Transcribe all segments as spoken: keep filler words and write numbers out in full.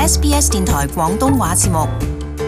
S B S 電台廣東話節目。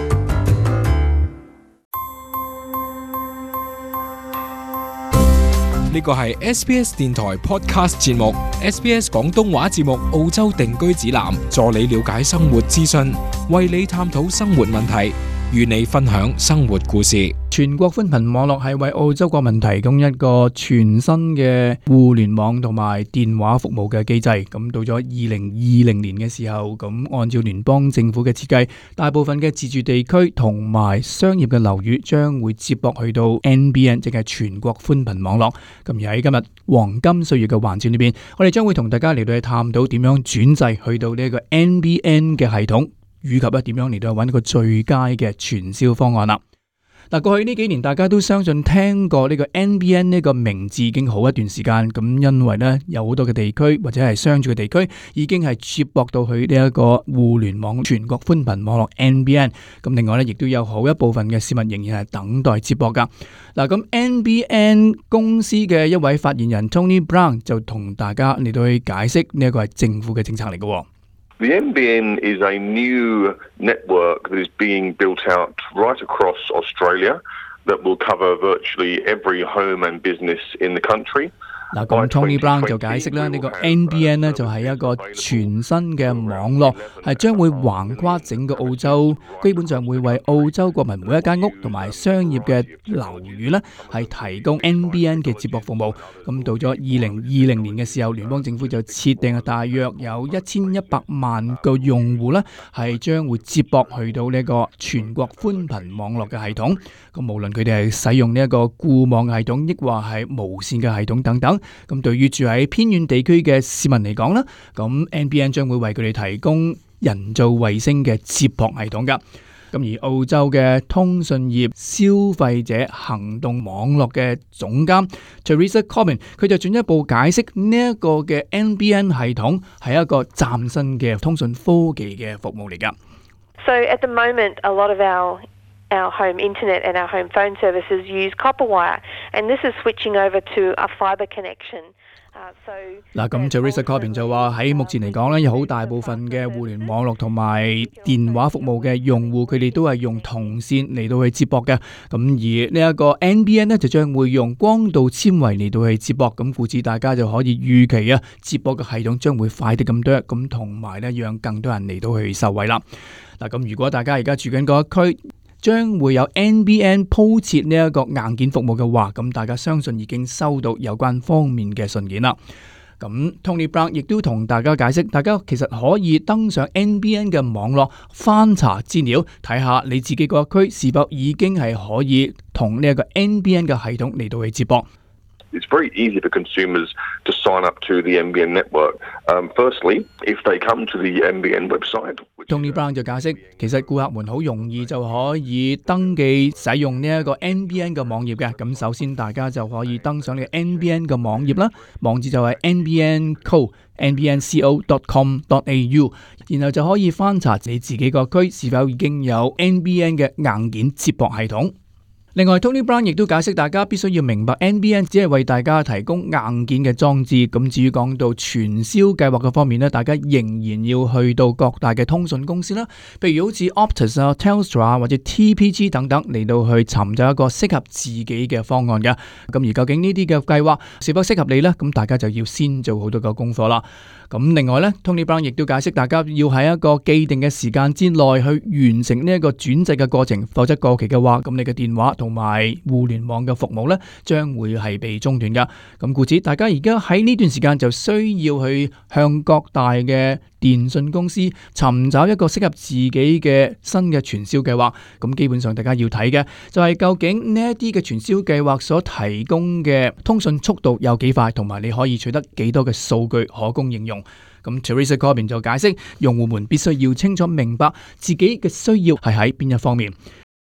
呢個係 S B S 電台 Podcast 節目 ，S B S 廣東話節目澳洲定居指南，助你了解生活資訊，為你探討生活問題，與你分享生活故事。 全國寬頻網絡係為澳洲國民提供一個全新嘅互聯網同埋電話服務嘅機制。咁到咗二零二零年嘅時候，咁按照聯邦政府嘅設計，大部分嘅自住地區同埋商業嘅樓宇將會接駁去到 N B N， 即係全國寬頻網絡。咁而喺今日黃金歲月嘅環節裏邊，我哋將會同大家嚟到去探討點樣轉制去到呢一個 N B N 嘅系統，以及咧點樣嚟到揾一個最佳嘅傳銷方案啦。嗱，過去呢幾年大家都相信聽過呢個 N B N 呢個名字已經好一段時間，咁因為呢有好多嘅地區或者係商住嘅地區已經係接駁到去呢一個互聯網全國寬頻網絡 N B N， 咁另外呢亦都有好一部分嘅市民仍然係等待接駁噶。嗱，咁 N B N 公司嘅一位發言人 Tony Brown 就同大家嚟到去解釋呢一個係政府嘅政策嚟嘅。 The N B N is a new network that is being built out right across Australia that will cover virtually every home and business in the country. 嗱，咁 Tony Brown 就解釋啦，呢個 N B N 呢就係一個全新嘅網絡，係將會橫跨整個澳洲，基本上會為澳洲國民每一間屋同埋商業嘅樓宇呢係提供 N B N 嘅接駁服務。咁到咗二零二零年嘅時候，聯邦政府就設定大約有一千一百萬個用戶呢係將會接駁去到呢個全國寬頻網絡嘅系統。咁無論佢哋係使用呢一個固網系統，抑或係無線嘅系統等等。咁對於住喺偏遠地區嘅市民嚟講啦，咁 N B N 將會為佢哋提供人造衛星嘅接駁系統噶。咁而澳洲嘅通訊業消費者行動網絡嘅總監 Teresa Corbin， 佢就進一步解釋呢一個嘅 N B N 系統係一個嶄新嘅通訊科技嘅服務嚟噶。 So at the moment, a lot of our Our home internet and our home phone services use copper wire, and this is switching over to a fibre connection. 嗱，咁 Teresa Corbin 就話喺目前嚟講咧，有好大部分嘅互聯網絡同埋電話服務嘅用戶，佢哋都係用銅線嚟到去接駁嘅。咁而呢一個 N B N 咧，就將會用光導纖維嚟到去接駁。咁故此大家就可以預期啊，接駁嘅系統將會快啲咁多，咁同埋咧，讓更多人嚟到去受惠啦。嗱，咁如果大家而家住緊嗰一區，將會有 N B N 鋪設呢一個硬件服務嘅話，咁大家相信已經收到有關方面嘅信件啦。咁 Tony Brown 亦都同大家解釋，大家其實可以登上 N B N 嘅網絡翻查資料，睇下你自己個區是否已經係可以同呢一個 N B N 嘅系統嚟到去接駁。 It's very easy for consumers to sign up to the N B N network. Um, firstly, if they come to the N B N website, Tony Brown 就解釋，其實顧客們好容易就可以登記使用呢一個 N B N 嘅網頁嘅。咁首先大家就可以登上呢個 N B N 嘅網頁啦，網址就係 N B N Co N B N Co dot com dot A U， 然後就可以翻查你自己個區是否已經有 N B N 嘅硬件接駁系統。另外 Tony Brown 亦都解釋，大家必須要明白 N B N 只係為大家提供硬件嘅裝置。咁至於講到傳銷計劃嘅方面呢，大家仍然要去到各大嘅通訊公司啦，譬如好似 Optus 啊、Telstra 啊或者 T P G 等等，嚟到去尋找一個適合自己嘅方案嘅。咁而究竟呢啲嘅計劃是否適合你呢？咁大家就要先做好多個功課啦。咁另外呢 Tony Brown 亦都解釋，大家要喺一個既定嘅時間之內去完成呢一個轉制嘅過程，否則過期嘅話，咁你嘅電話同埋互聯網嘅服務呢將會係被中斷噶。咁故此，大家而家喺呢段時間就需要去向各大嘅電信公司尋找一個適合自己嘅新嘅傳銷計劃。咁基本上大家要睇嘅就係究竟呢一啲嘅傳銷計劃所提供嘅通訊速度有幾快，同埋你可以取得幾多嘅數據可供應用。咁 Teresa Corbin 就解釋，用戶們必須要清楚明白自己嘅需要係喺邊一方面。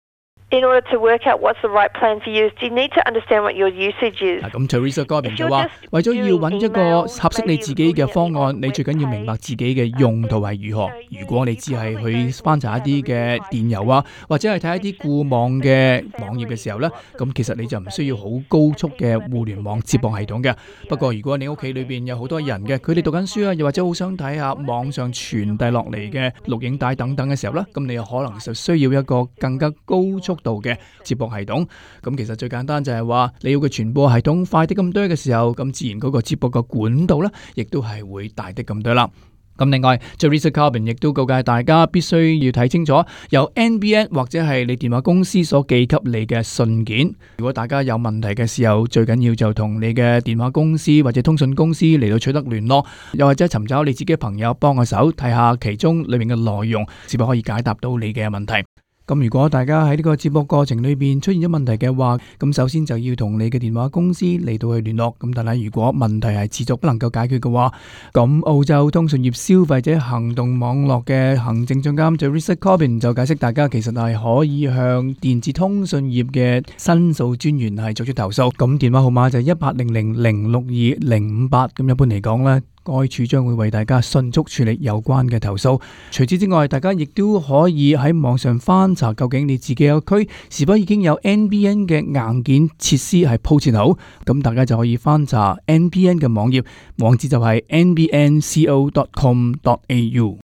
In order to work out what's the right plan for you, you need to understand what your usage is. 咁 Teresa Corbin 就話，為咗要揾一個合適你自己嘅方案，你最緊要明白自己嘅用途係如何。如果你只係去翻查一啲嘅電郵啊，或者係睇一啲固網嘅網頁嘅時候呢，咁其實你就唔需要好高速嘅互聯網接駁系統嘅。不過如果你屋企裏邊有好多人嘅，佢哋讀緊書啊，又或者好想睇下網上傳遞落嚟嘅錄影帶等等嘅時候呢，咁你有可能就需要一個更加高速度嘅接駁系統。咁其實最簡單就係話你要嘅傳播系統快啲咁多嘅時候，咁自然嗰個接駁嘅管道呢，亦都係會大啲咁多啦。咁另外 Teresa Corbin 亦都告誡大家必須要睇清楚由 N B N 或者係你電話公司所寄給你嘅信件。如果大家有問題嘅時候，最緊要就同你嘅電話公司或者通訊公司嚟到取得聯絡，又或者尋找你自己嘅朋友幫個手睇下其中裏面嘅內容，是否可以解答到你嘅問題。咁如果大家喺呢個接駁過程裏邊出現咗問題嘅話，咁首先就要同你嘅電話公司嚟到去聯絡。咁但係如果問題係持續不能夠解決嘅話，咁澳洲通訊業消費者行動網絡嘅行政總監 Teresa Corbin 就解釋大家其實係可以向電子通訊業嘅申訴專員係作出投訴。咁電話號碼就係一八零零零六二零五八。咁一般嚟講呢，該處將會為大家迅速處理有關嘅投訴。除此之外，大家亦都可以喺網上翻查究竟你自己個區是否已經有 N B N 嘅硬件設施係鋪設好。咁大家就可以翻查 N B N 嘅網頁，網址就係 n b n co dot com dot a u。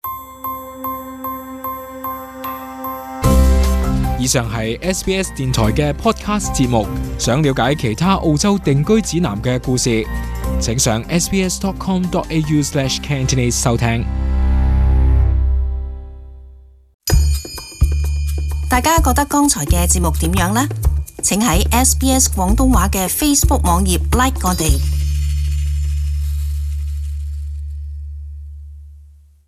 以上係 S B S 電台嘅 podcast 節目。想了解其他澳洲定居指南嘅故事，請上 s b s dot com dot a u slash cantonese 收聽。 大家覺得剛才嘅節目點樣呢？請喺 S B S 廣東話嘅 Facebook 網頁 like 我哋。